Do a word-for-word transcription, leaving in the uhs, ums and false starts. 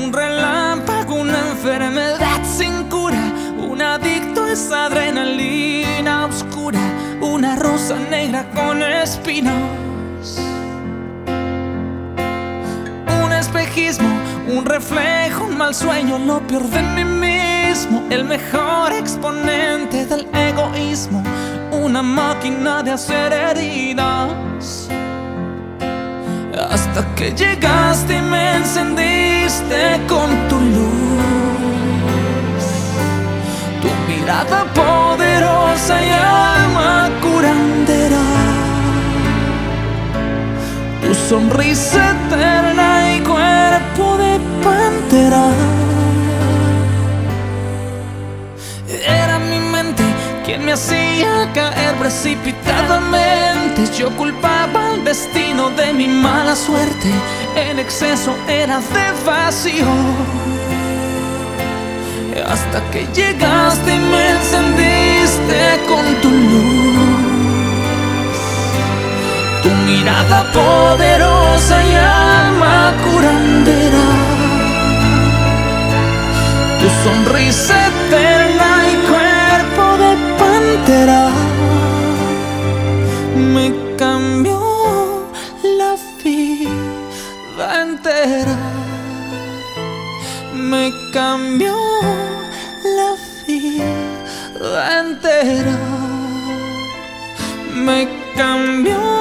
un relámpago, una enfermedad sin cura, un adicto a esa adrenalina oscura, una rosa negra con espinos, un espejismo, un reflejo, un mal sueño, lo peor de mí mismo, el mejor exponente del egoísmo, una máquina de hacer heridas. Hasta que llegaste y me encendiste con tu luz, tu mirada poderosa y alma curandera, tu sonrisa eterna y cuerpo de pantera. Era mi mente quien me hacía caer precipitadamente. Yo culpaba al destino de mi mala suerte, en exceso era de vacío. Hasta que llegaste y me encendiste con tu luz, tu mirada poderosa y alma curandera, tu sonrisa eterna y cuerpo de pantera. Me cambió la vida entera, me cambió la vida entera, me cambió